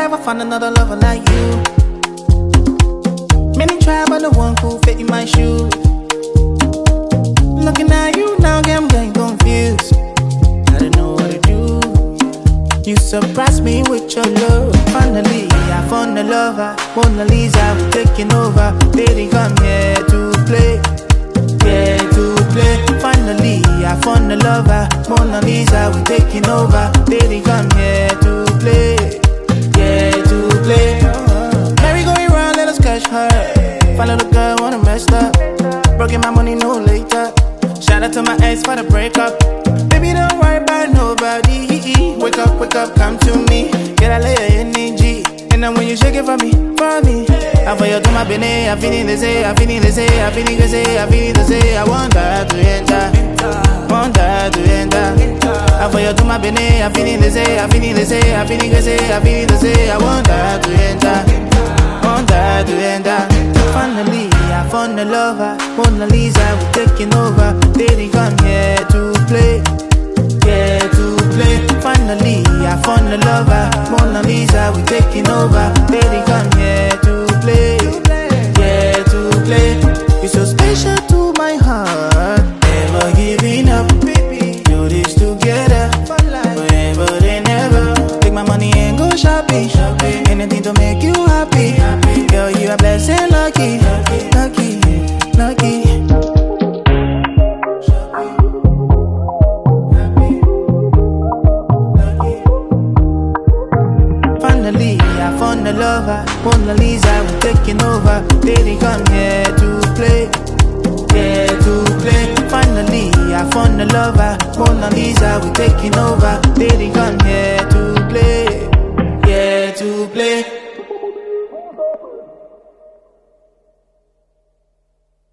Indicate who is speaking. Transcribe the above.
Speaker 1: never find another lover like you. Many try, but no one could fit in my shoes. Looking at you now, I'm getting confused. I don't know what to do. You surprised me with your love. Finally, I found a lover. Mona Lisa, we're taking over. Baby, come here to play. Yeah, to play. Finally, I found a lover. Mona Lisa, we're taking over. Baby, come here to play. Yeah, to play. Merry going round, let us catch her. Find a little girl, wanna mess up. Broken my money, no later. Shout out to my ex for the breakup. Baby, don't worry about nobody. Wake up, come to me. Get a layer energy. And then when you shake it for me. I for you to my bene, I feel to say, I want that to enter. I for you to my bene, I feel to say, I want that to enter. Finally, I found a lover. Mona Lisa, we're taking over. Baby, come here to play. Yeah, to play. Finally, I found a lover. Mona Lisa, we're taking over. Baby, come here to play. Yeah, to play. You're so special to my heart. Never giving up, baby. Do this together. Forever and ever. Take my money and go shopping. Anything to make you happy. Girl, you are blessed and lucky. Lucky. Finally, I found a lover. Mona Lisa, we're taking over. Baby, come here to play. Yeah, to play. Finally, I found a lover. Mona Lisa, we're taking over. Baby, come here to play. Yeah, to play.